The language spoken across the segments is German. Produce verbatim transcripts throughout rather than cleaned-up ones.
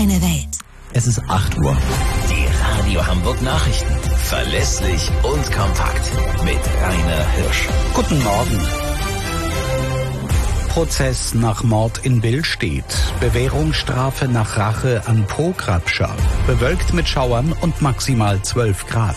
Deine Welt. Es ist acht Uhr. Die Radio Hamburg Nachrichten. Verlässlich und kompakt. Mit Rainer Hirsch. Guten Morgen. Prozess nach Mord in Billstedt. Bewährungsstrafe nach Rache an Pograbscher. Bewölkt mit Schauern und maximal zwölf Grad.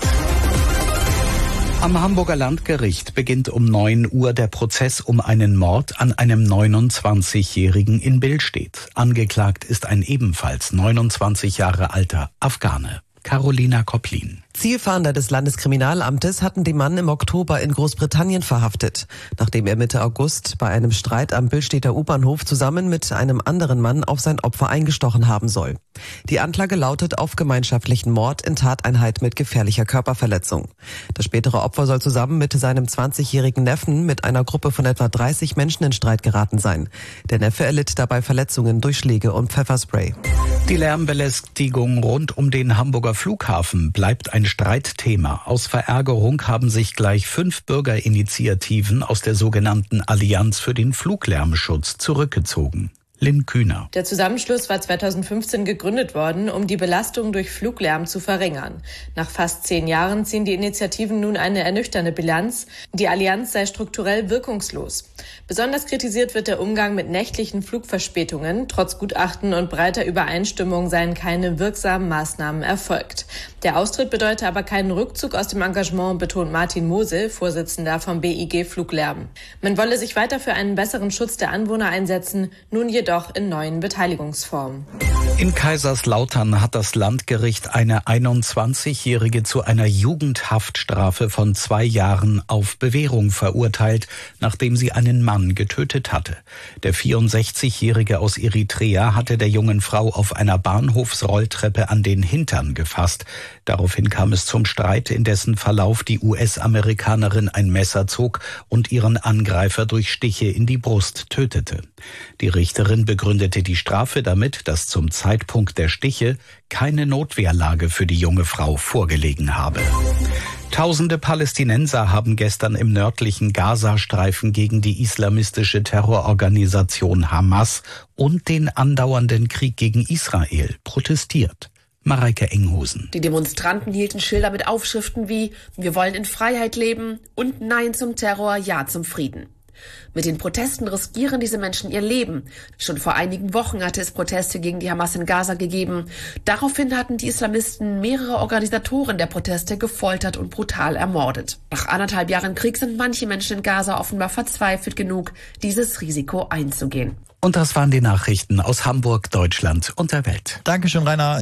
Am Hamburger Landgericht beginnt um neun Uhr der Prozess um einen Mord an einem neunundzwanzigjährigen in Billstedt. Angeklagt ist ein ebenfalls neunundzwanzig Jahre alter Afghane. Carolina Koplin. Zielfahnder des Landeskriminalamtes hatten den Mann im Oktober in Großbritannien verhaftet, nachdem er Mitte August bei einem Streit am Billstedter U-Bahnhof zusammen mit einem anderen Mann auf sein Opfer eingestochen haben soll. Die Anklage lautet auf gemeinschaftlichen Mord in Tateinheit mit gefährlicher Körperverletzung. Das spätere Opfer soll zusammen mit seinem zwanzigjährigen Neffen mit einer Gruppe von etwa dreißig Menschen in Streit geraten sein. Der Neffe erlitt dabei Verletzungen durch Schläge und Pfefferspray. Die Lärmbelästigung rund um den Hamburger Flughafen bleibt ein Streitthema. Aus Verärgerung haben sich gleich fünf Bürgerinitiativen aus der sogenannten Allianz für den Fluglärmschutz zurückgezogen. Lynn Kühner. Der Zusammenschluss war zweitausendfünfzehn gegründet worden, um die Belastung durch Fluglärm zu verringern. Nach fast zehn Jahren ziehen die Initiativen nun eine ernüchternde Bilanz. Die Allianz sei strukturell wirkungslos. Besonders kritisiert wird der Umgang mit nächtlichen Flugverspätungen. Trotz Gutachten und breiter Übereinstimmung seien keine wirksamen Maßnahmen erfolgt. Der Austritt bedeute aber keinen Rückzug aus dem Engagement, betont Martin Mosel, Vorsitzender vom B I G Fluglärm. Man wolle sich weiter für einen besseren Schutz der Anwohner einsetzen, nun jedoch doch in neuen Beteiligungsformen. In Kaiserslautern hat das Landgericht eine einundzwanzigjährige zu einer Jugendhaftstrafe von zwei Jahren auf Bewährung verurteilt, nachdem sie einen Mann getötet hatte. Der vierundsechzigjährige aus Eritrea hatte der jungen Frau auf einer Bahnhofsrolltreppe an den Hintern gefasst. Daraufhin kam es zum Streit, in dessen Verlauf die U S-Amerikanerin ein Messer zog und ihren Angreifer durch Stiche in die Brust tötete. Die Richterin begründete die Strafe damit, dass zum Zeitpunkt der Stiche keine Notwehrlage für die junge Frau vorgelegen habe. Tausende Palästinenser haben gestern im nördlichen Gazastreifen gegen die islamistische Terrororganisation Hamas und den andauernden Krieg gegen Israel protestiert. Mareike Enghusen. Die Demonstranten hielten Schilder mit Aufschriften wie „Wir wollen in Freiheit leben" und „Nein zum Terror, Ja zum Frieden". Mit den Protesten riskieren diese Menschen ihr Leben. Schon vor einigen Wochen hatte es Proteste gegen die Hamas in Gaza gegeben. Daraufhin hatten die Islamisten mehrere Organisatoren der Proteste gefoltert und brutal ermordet. Nach anderthalb Jahren Krieg sind manche Menschen in Gaza offenbar verzweifelt genug, dieses Risiko einzugehen. Und das waren die Nachrichten aus Hamburg, Deutschland und der Welt. Dankeschön, Rainer.